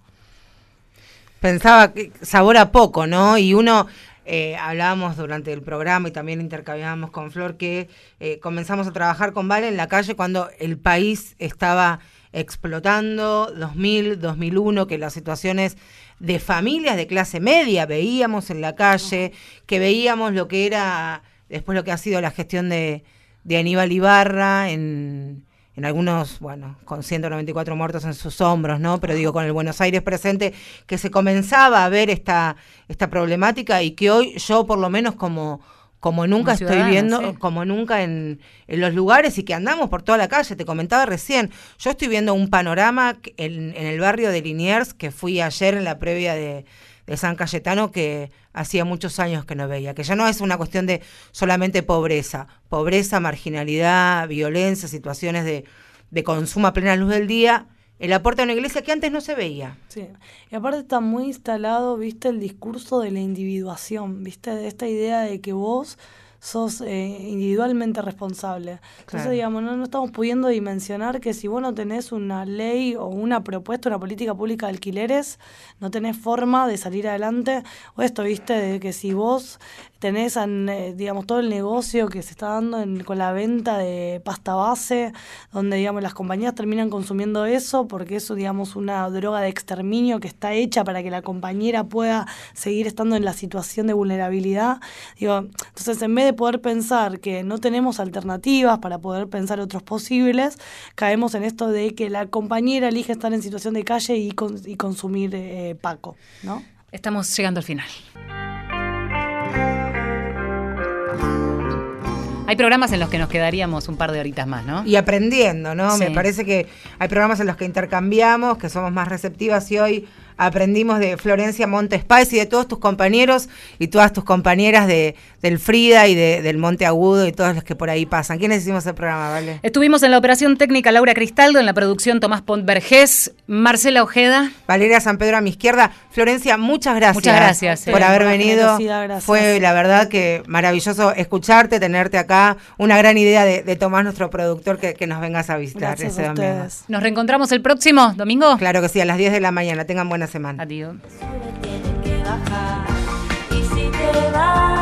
Pensaba que sabor a poco, ¿no? Y uno, eh, hablábamos durante el programa y también intercambiábamos con Flor que eh, comenzamos a trabajar con Vale en la calle cuando el país estaba explotando, dos mil, dos mil uno, que las situaciones de familias de clase media veíamos en la calle, que veíamos lo que era, después lo que ha sido la gestión de, de Aníbal Ibarra en, en algunos, bueno, con ciento noventa y cuatro muertos en sus hombros, ¿no? Pero digo, con el Buenos Aires presente, que se comenzaba a ver esta, esta problemática y que hoy yo por lo menos como... como nunca como estoy viendo, sí. como nunca en, en los lugares y que andamos por toda la calle, te comentaba recién, yo estoy viendo un panorama en, en el barrio de Liniers, que fui ayer en la previa de, de San Cayetano, que hacía muchos años que no veía, que ya no es una cuestión de solamente pobreza, pobreza, marginalidad, violencia, situaciones de, de consumo a plena luz del día, el aporte a una iglesia que antes no se veía. Sí, y aparte está muy instalado, viste, el discurso de la individuación, viste, de esta idea de que vos sos eh, individualmente responsable. Entonces, claro. digamos, no, no estamos pudiendo dimensionar que si vos no tenés una ley o una propuesta, una política pública de alquileres, no tenés forma de salir adelante. O esto, viste, de que si vos tenés, eh, digamos, todo el negocio que se está dando en, con la venta de pasta base, donde, digamos, las compañías terminan consumiendo eso, porque eso, digamos, una droga de exterminio que está hecha para que la compañera pueda seguir estando en la situación de vulnerabilidad. Digo, entonces, en vez de poder pensar que no tenemos alternativas para poder pensar otros posibles, caemos en esto de que la compañera elige estar en situación de calle y, con, y consumir eh, Paco, ¿no? Estamos llegando al final. Hay programas en los que nos quedaríamos un par de horitas más, ¿no? Y aprendiendo, ¿no? Sí. Me parece que hay programas en los que intercambiamos, que somos más receptivas y hoy aprendimos de Florencia Monte Páez y de todos tus compañeros y todas tus compañeras de del Frida y de, del Monte Agudo y todos los que por ahí pasan. ¿Quiénes hicimos el programa, Vale? Estuvimos en la operación técnica Laura Cristaldo, en la producción Tomás Pontvergés, Marcela Ojeda. Valeria San Pedro a mi izquierda. Florencia, muchas gracias. Muchas gracias. Por eh, haber por venido. Gracias. Fue la verdad que maravilloso escucharte, tenerte acá. Una gran idea de, de Tomás, nuestro productor, que, que nos vengas a visitar Gracias ese a domingo. ustedes. Nos reencontramos el próximo domingo. Claro que sí, a las diez de la mañana. Tengan buena semana. Adiós. Tiene que bajar y si te vas